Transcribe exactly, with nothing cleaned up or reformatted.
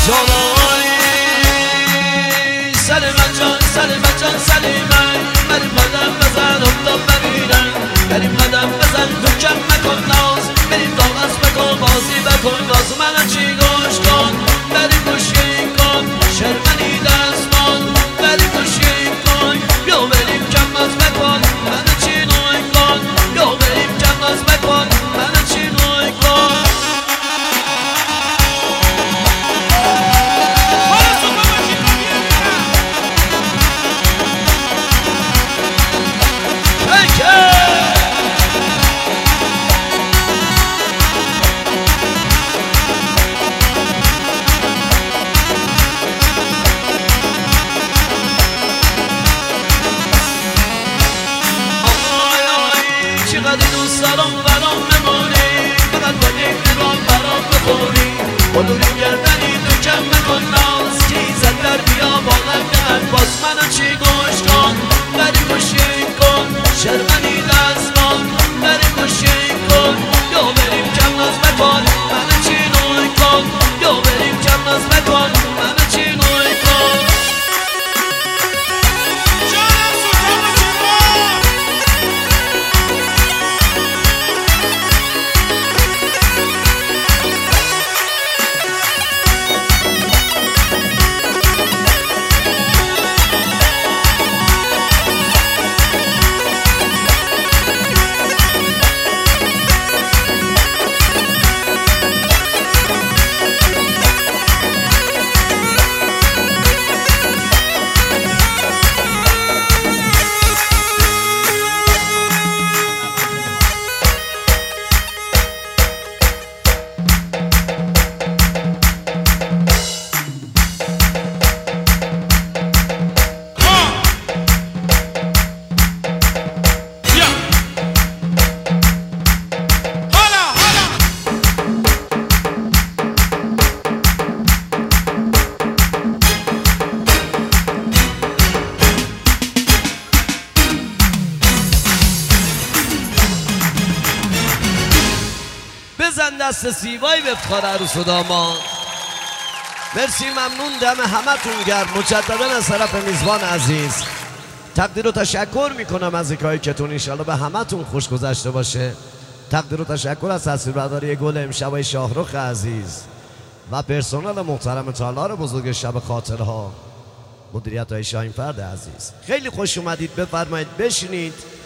جانای سلیمان جان سلیمان جان سلیمان بریم قدم بزن افتاد ببینم بریم قدم بزن تو کم مکن ناز بریم داغ از بکن بازی بکن ناز من چی گوش کن بریم گوشی کن شرمنی دستمان بریم گوشی کن بیا بریم کم از بکن من چی نوی کن بیا بریم کم از بکن من چی نوی کن قلوری گردنی تو کم مکن ناز کی زد در بیا باقم کرد باز منو چی گوش کن بری گوشی کن شرمنی دستان بری گوشی کن یا بریم کم ناز بکن منو چی نوی کن یا بریم کم ناز بکن منو چی نوی کن بزن دست سیبایی به افتخار عروس و داماد. مرسی، ممنون، دم همتون گرم. مجددا از طرف میزبان عزیز تقدیر و تشکر میکنم از اینکه کتون انشالله به همتون خوش گذشته باشه. تقدیر و تشکر از تصویربرداری گل امشب شاهرخ عزیز و پرسنل محترم تالار بزرگ شب خاطرها، مدیریت های شاهین فرد عزیز. خیلی خوش اومدید، بفرمایید بشینید.